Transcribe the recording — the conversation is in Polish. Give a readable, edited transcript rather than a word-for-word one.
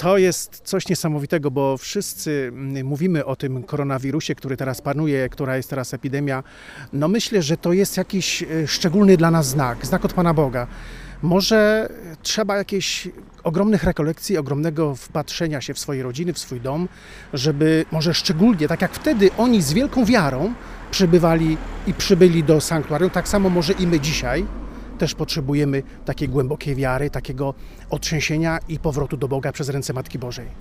To jest coś niesamowitego, bo wszyscy mówimy o tym koronawirusie, który teraz panuje, która jest teraz epidemia. No myślę, że to jest jakiś szczególny dla nas znak od Pana Boga. Może trzeba jakiejś ogromnych rekolekcji, ogromnego wpatrzenia się w swoje rodziny, w swój dom, żeby może szczególnie, tak jak wtedy oni z wielką wiarą przybywali i przybyli do sanktuarium, tak samo może i my dzisiaj też potrzebujemy takiej głębokiej wiary, takiego otrzęsienia i powrotu do Boga przez ręce Matki Bożej.